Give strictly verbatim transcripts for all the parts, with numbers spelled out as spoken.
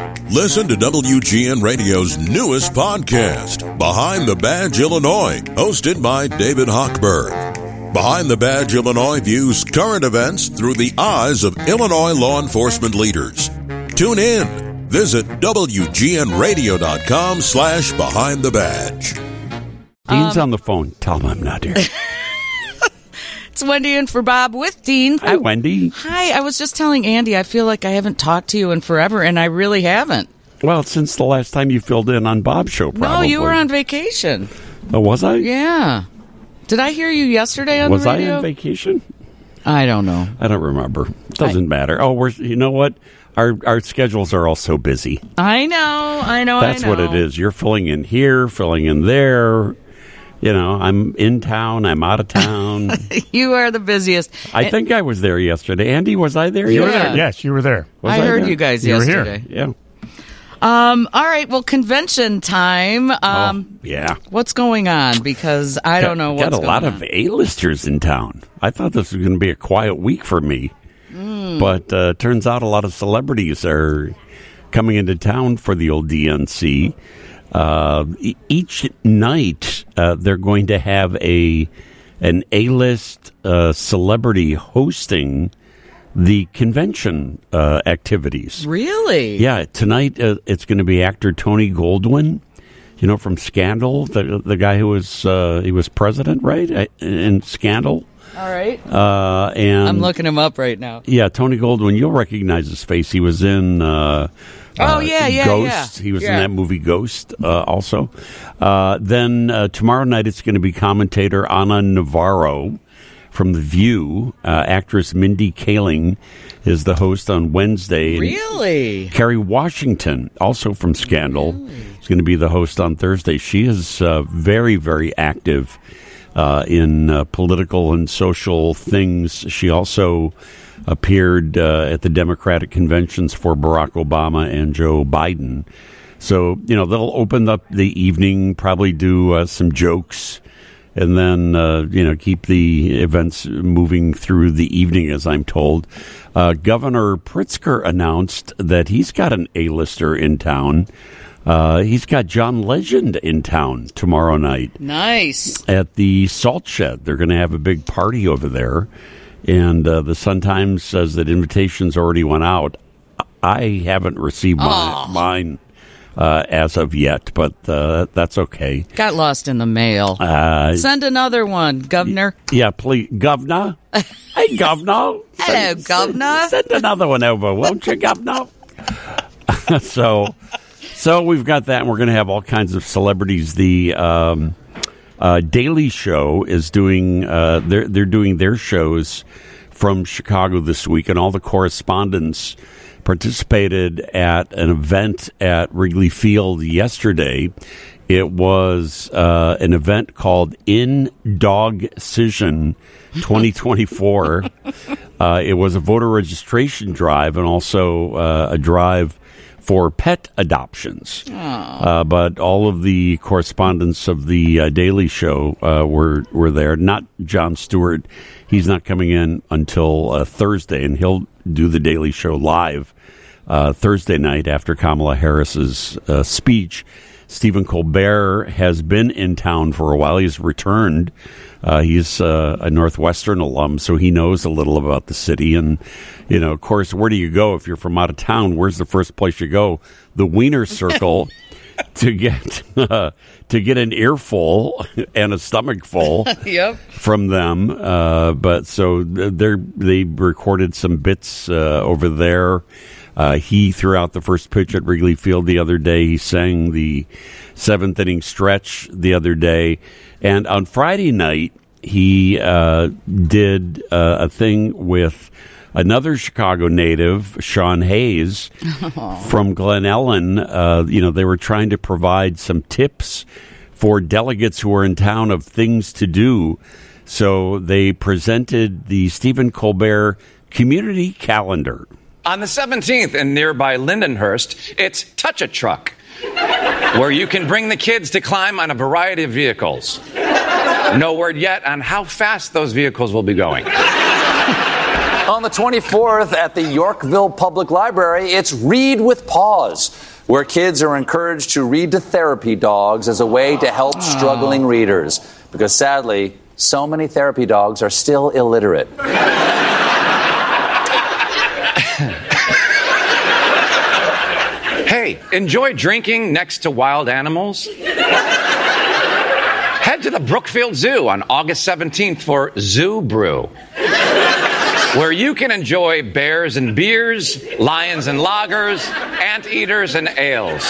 Listen to W G N Radio's newest podcast, Behind the Badge Illinois, hosted by David Hochberg. Behind the Badge Illinois views current events through the eyes of Illinois law enforcement leaders. Tune in. Visit W G N radio dot com slash behind the badge. Dean's Um, on the phone. Tell him I'm not here. It's Wendy in for Bob with Dean. Hi, Wendy. Hi, I was just telling Andy I feel like I haven't talked to you in forever, and I really haven't. Well, since the last time you filled in on Bob's show, probably. No, you were on vacation. Oh, was I? Yeah. Did I hear you yesterday on was the I radio? on vacation? I don't know. I don't remember. Doesn't I, matter. Oh, we're. You know what? Our our schedules are all so busy. I know. I know. That's I know. what it is. You're filling in here, filling in there. You know, I'm in town. I'm out of town. You are the busiest. I think I was there yesterday. Andy, was I there? You were Yeah. there. Yes, you were there. Was I, I heard there? you guys You were here. yesterday. Yeah. Um. All right. Well, convention time. Um. oh, yeah. What's going on? Because I got, don't know what's got a going lot on. of A-listers in town. I thought this was going to be a quiet week for me, Mm. but uh, turns out a lot of celebrities are coming into town for the old D N C. Uh, e- each night, uh, they're going to have a an A-list uh, celebrity hosting the convention uh, activities. Really? Yeah, tonight uh, it's going to be actor Tony Goldwyn, you know, from Scandal, the the guy who was uh, he was president, right, uh, in Scandal. All right. Uh, and I'm looking him up right now. Yeah, Tony Goldwyn, you'll recognize his face. He was in. Uh, Oh, uh, yeah, yeah, Ghost. yeah. He was Yeah. in that movie Ghost uh, also. Uh, then uh, tomorrow night it's going to be commentator Ana Navarro from The View. Uh, actress Mindy Kaling is the host on Wednesday. And Really? Kerry Washington, also from Scandal, Really? is going to be the host on Thursday. She is uh, very, very active uh, in uh, political and social things. She also appeared uh, at the Democratic conventions for Barack Obama and Joe Biden. So, you know, they'll open up the evening, probably do uh, some jokes, and then, uh, you know, keep the events moving through the evening, as I'm told. Uh, Governor Pritzker announced that he's got an A-lister in town. Uh, he's got John Legend in town tomorrow night Nice. at the Salt Shed. They're going to have a big party over there. And uh, the Sun-Times says that invitations already went out. I haven't received my, Oh. mine uh, as of yet, but uh, that's okay. Got lost in the mail. Uh, Send another one, Governor. yeah, please. Governor? Hey, Governor. Hello, Send- Governor. Send, send another one over, won't you, Governor? so, so we've got that, and we're going to have all kinds of celebrities. The um, uh, Daily Show is doing, uh, they're, they're doing their shows from Chicago this week, and all the correspondents participated at an event at Wrigley Field yesterday. It was uh, an event called In Dog Cision twenty twenty-four. uh, it was a voter registration drive and also uh, a drive for pet adoptions. Uh, but all of the correspondents of the uh, Daily Show uh, were were there. Not Jon Stewart. He's not coming in until uh, Thursday, and he'll do the Daily Show live uh, Thursday night after Kamala Harris's uh, speech. Stephen Colbert has been in town for a while. He's returned. Uh, he's uh, a Northwestern alum, so he knows a little about the city. And, you know, of course, where do you go if you're from out of town? Where's the first place you go? The Wiener Circle to get uh, to get an earful and a stomach full Yep. from them. Uh, but so they they recorded some bits uh, over there. Uh, he threw out the first pitch at Wrigley Field the other day. He sang the seventh inning stretch the other day. And on Friday night, he uh, did uh, a thing with another Chicago native, Sean Hayes, from Glen Ellen. Uh, you know, they were trying to provide some tips for delegates who are in town of things to do. So they presented the Stephen Colbert Community Calendar. On the seventeenth in nearby Lindenhurst, it's Touch a Truck, where you can bring the kids to climb on a variety of vehicles. No word yet on how fast those vehicles will be going. On the twenty-fourth at the Yorkville Public Library, it's Read with Pause, where kids are encouraged to read to therapy dogs as a way to help struggling readers. Because sadly, so many therapy dogs are still illiterate. Hey, enjoy drinking next to wild animals? Head to the Brookfield Zoo on August seventeenth for Zoo Brew, where you can enjoy bears and beers, lions and lagers, anteaters and ales.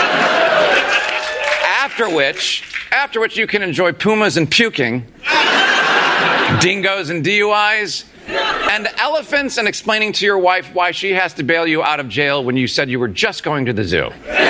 After which, after which you can enjoy pumas and puking, dingoes and D U Is, and elephants and explaining to your wife why she has to bail you out of jail when you said you were just going to the zoo.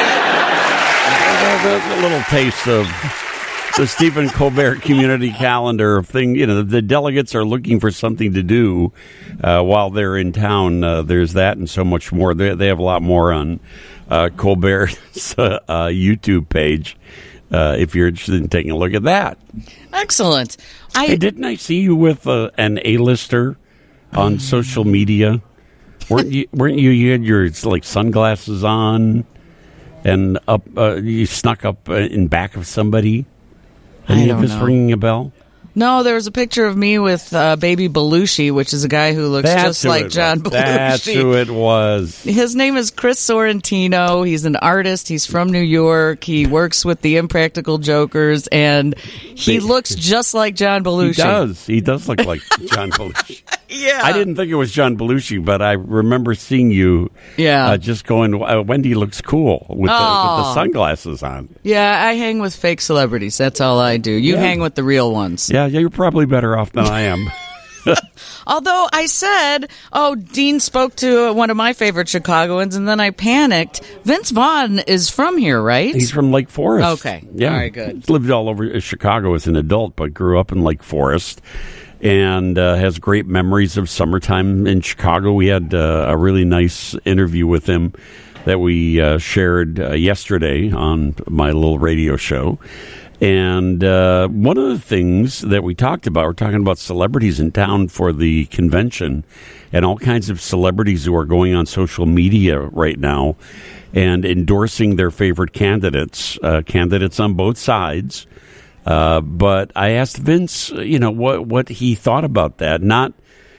A little taste of the Stephen Colbert Community Calendar thing. You know, the delegates are looking for something to do uh, while they're in town. Uh, there's that and so much more. They, they have a lot more on uh, Colbert's uh, uh, YouTube page uh, if you're interested in taking a look at that. Excellent. I Hey, didn't I see you with uh, an A-lister on social media? Weren't you? Weren't you? You had your like sunglasses on, and up. Uh, you snuck up uh, in back of somebody. Any I of don't this know. ringing a bell? No, there was a picture of me with uh, baby Belushi, which is a guy who looks That's just who like it John was. Belushi. That's who it was. His name is Chris Sorrentino. He's an artist. He's from New York. He works with the Impractical Jokers, and he They- looks just like John Belushi. He does. He does look like John Belushi. Yeah. I didn't think it was John Belushi, but I remember seeing you Yeah. uh, just going, uh, Wendy looks cool with the, with the Oh. sunglasses on. Yeah, I hang with fake celebrities. That's all I do. You Yeah. hang with the real ones. Yeah, yeah, you're probably better off than I am. Although I said, oh, Dean spoke to one of my favorite Chicagoans, and then I panicked. Vince Vaughn is from here, right? He's from Lake Forest. Okay. Yeah. All right, good. He's lived all over Chicago as an adult, but grew up in Lake Forest and uh, has great memories of summertime in Chicago. We had uh, a really nice interview with him that we uh, shared uh, yesterday on my little radio show. And uh, one of the things that we talked about, we're talking about celebrities in town for the convention and all kinds of celebrities who are going on social media right now and endorsing their favorite candidates, uh, candidates on both sides. Uh, but I asked Vince, you know, what, what he thought about that, not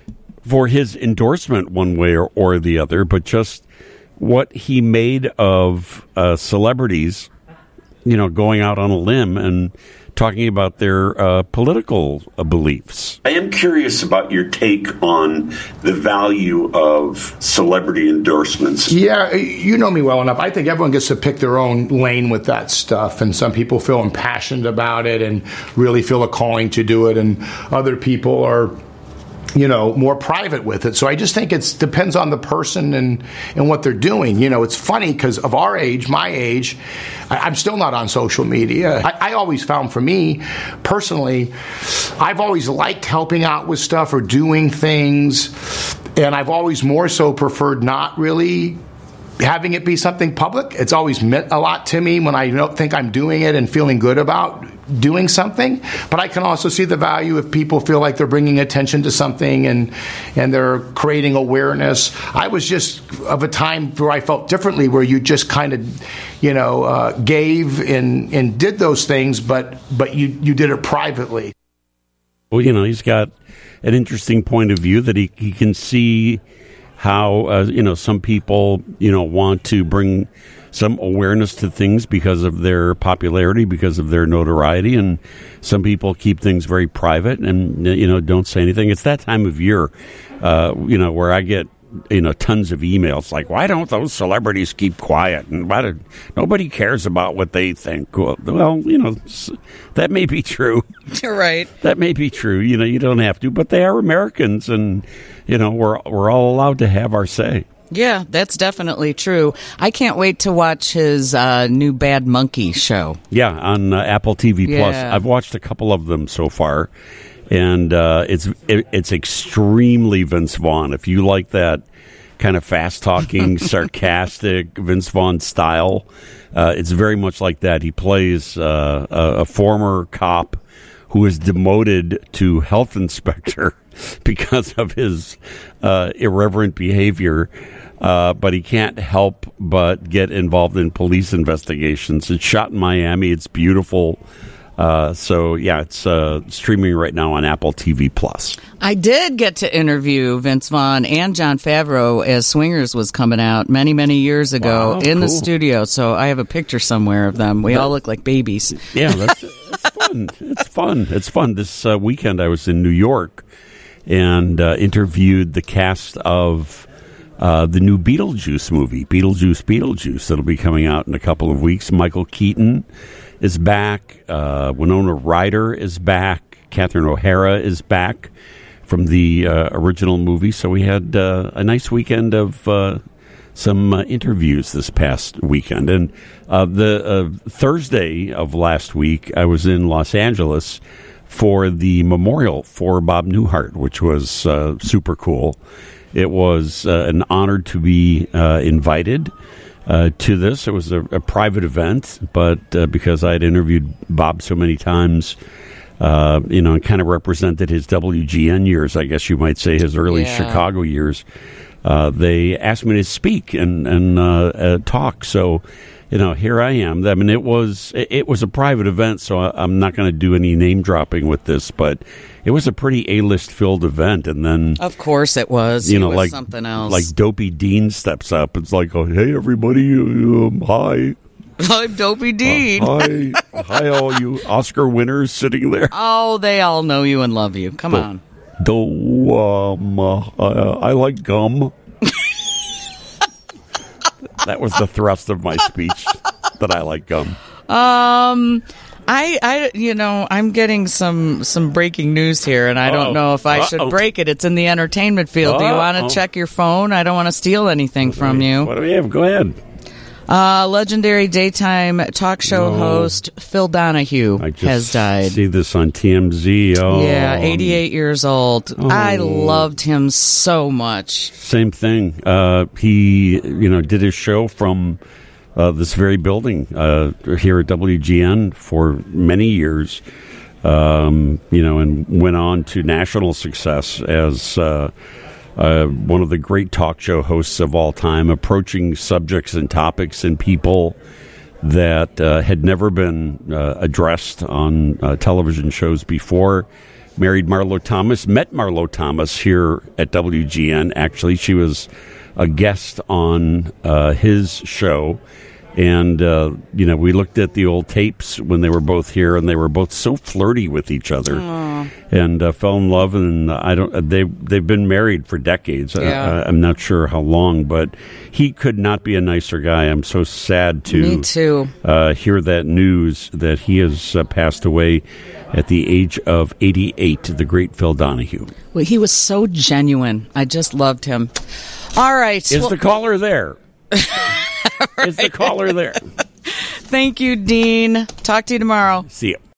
for his endorsement one way or, or the other, but just what he made of uh, celebrities, you know, going out on a limb and talking about their uh, political uh, beliefs. I am curious about your take on the value of celebrity endorsements. Yeah, you know me well enough. I think everyone gets to pick their own lane with that stuff, and some people feel impassioned about it and really feel a calling to do it, and other people are, you know, more private with it. So I just think it depends on the person and, and what they're doing. You know, it's funny because of our age, my age, I, I'm still not on social media. I, I always found, for me, personally, I've always liked helping out with stuff or doing things, and I've always more so preferred not really having it be something public. It's always meant a lot to me when I don't think I'm doing it and feeling good about doing something. But I can also see the value if people feel like they're bringing attention to something and and they're creating awareness. I was just of a time where I felt differently, where you just kind of, you know, uh, gave and and did those things, but but you you did it privately. Well, you know, he's got an interesting point of view that he, he can see how, uh, you know, some people, you know, want to bring some awareness to things because of their popularity, because of their notoriety, and some people keep things very private and, you know, don't say anything. It's that time of year, uh, you know, where I get, you know, tons of emails like, why don't those celebrities keep quiet? And why did, nobody cares about what they think. Well, well, you know, that may be true. You're right. That may be true. You know, you don't have to, but they are Americans, and, you know, we're we're all allowed to have our say. Yeah, that's definitely true. I can't wait to watch his uh, new Bad Monkey show. Yeah, on uh, Apple T V Plus. Yeah. I've watched a couple of them so far, and uh, it's it, it's extremely Vince Vaughn. If you like that kind of fast-talking, sarcastic Vince Vaughn style, uh, it's very much like that. He plays uh, a, a former cop who was demoted to health inspector because of his uh, irreverent behavior. Uh, but he can't help but get involved in police investigations. It's shot in Miami. It's beautiful. Uh, so, yeah, it's uh, streaming right now on Apple T V Plus. I did get to interview Vince Vaughn and Jon Favreau as Swingers was coming out many, many years ago Wow, in the cool. studio. So I have a picture somewhere of them. We all look like babies. Yeah, that's it's fun. It's fun. It's fun. This uh, weekend I was in New York and uh, interviewed the cast of uh, the new Beetlejuice movie, Beetlejuice, Beetlejuice. That'll be coming out in a couple of weeks. Michael Keaton is back. Uh, Winona Ryder is back. Catherine O'Hara is back from the uh, original movie. So we had uh, a nice weekend of uh, some uh, interviews this past weekend. And uh, the uh, Thursday of last week, I was in Los Angeles for the memorial for Bob Newhart, which was uh, super cool. It was uh, an honor to be uh, invited uh, to this. It was a, a private event, but uh, because I had interviewed Bob so many times, uh, you know, and kind of represented his W G N years, I guess you might say, his early Yeah. Chicago years, uh, they asked me to speak and, and uh, uh, talk. So, you know, here I am. I mean, it was it, it was a private event, so I, I'm not going to do any name dropping with this, but it was a pretty A-list filled event. And then, Of course it was. you He know, was like something else. like Dopey Dean steps up. It's like, oh, hey, everybody, um, hi. I'm Dopey Dean. Uh, hi. Hi, all you Oscar winners sitting there. Oh, they all know you and love you. Come on. Do, um, uh, uh, I like gum. That was the thrust of my speech, that I like gum. Um, I, I, you know, I'm getting some some breaking news here, and I Uh-oh. don't know if I should Uh-oh. break it. It's in the entertainment field. Do you want Uh-oh. to check your phone? I don't want to steal anything from you. What do we have? Go ahead. Uh, legendary daytime talk show No. host Phil Donahue I just has died. see this on T M Z. Oh, Yeah, eighty-eight years old. Oh. I loved him so much. Same thing. Uh, he, you know, did his show from uh, this very building uh, here at W G N for many years. Um, you know, and went on to national success as uh, uh, one of the great talk show hosts of all time, approaching subjects and topics and people that uh, had never been uh, addressed on uh, television shows before. Married Marlo Thomas, met Marlo Thomas here at W G N. Actually, she was a guest on uh, his show. And, uh, you know, we looked at the old tapes when they were both here, and they were both so flirty with each other. Aww. And uh, fell in love. And I don't. They they've been married for decades. Yeah. I, I'm not sure how long, but he could not be a nicer guy. I'm so sad to Me too. Uh, hear that news that he has uh, passed away at the age of eighty-eight. The great Phil Donahue. Well, he was so genuine. I just loved him. All right. Is well, the caller there? Is the caller there? thank you, Dean. Talk to you tomorrow. See you.